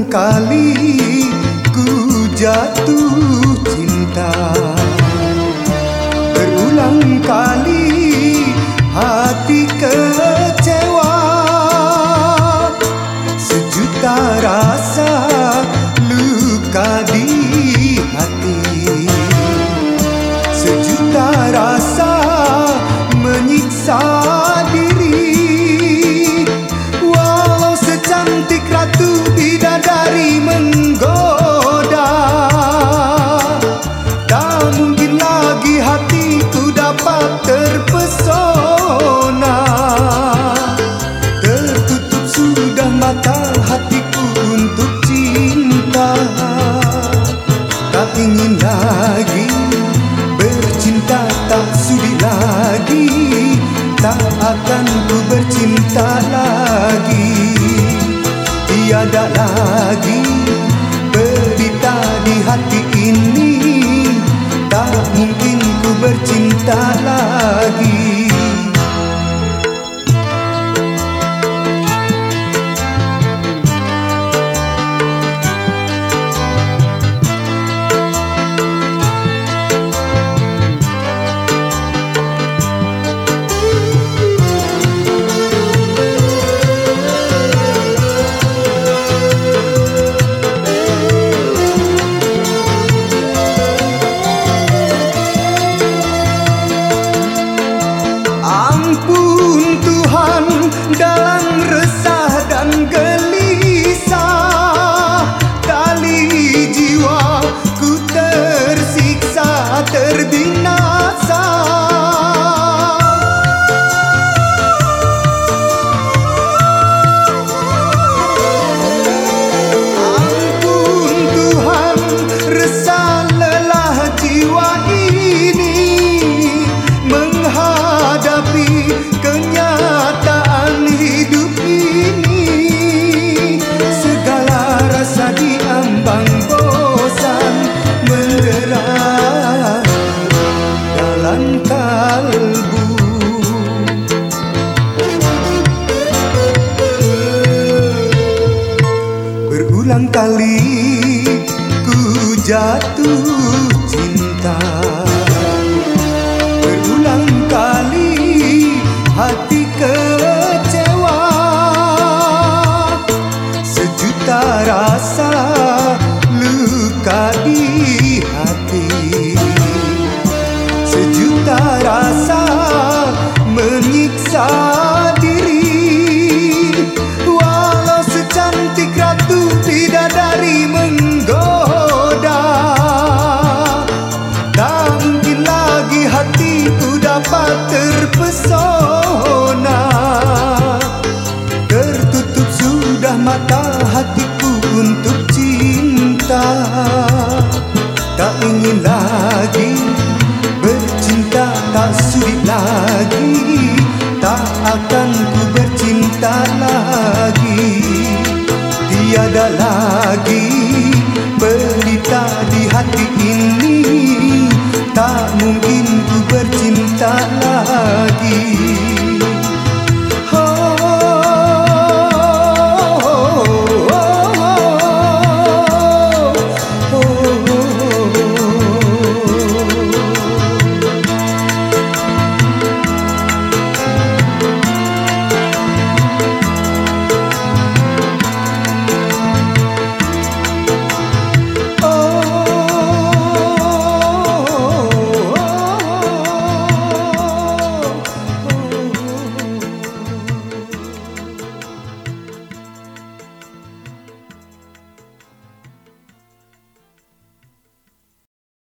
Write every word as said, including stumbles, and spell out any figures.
kali ku jatuh cinta, berulang kali hati kecewa, sejuta rasa luka di hati, sejuta rasa menyiksa diri. Walau secantik ratu bidadari menggoda, tak mungkin lagi hatiku dapat terpesona. Tertutup sudah mata hatiku untuk cinta, tak ingin lagi bercinta, tak sudi lagi, tak akan ku bercinta lagi. Tiada lagi berita di hati ini, tak mungkin ku bercinta lagi. Ampun Tuhan, dalam resah dan gelisah, tali jiwaku tersiksa, terbinasa. Ampun Tuhan, resah lelah jiwa ini menghadapi kenyataan hidup ini. Segala rasa diambang bosan mendera dalam kalbu. Berulang kali ku jatuh cinta, berulang kali hati kecewa, sejuta rasa luka di hati, sejuta rasa menyiksa diri. Walau secantik ratu bidadari menggoda, tak mungkin lagi hatiku dapat terpesona. Tertutup sudah mata hatiku untuk cinta, tak ingin lagi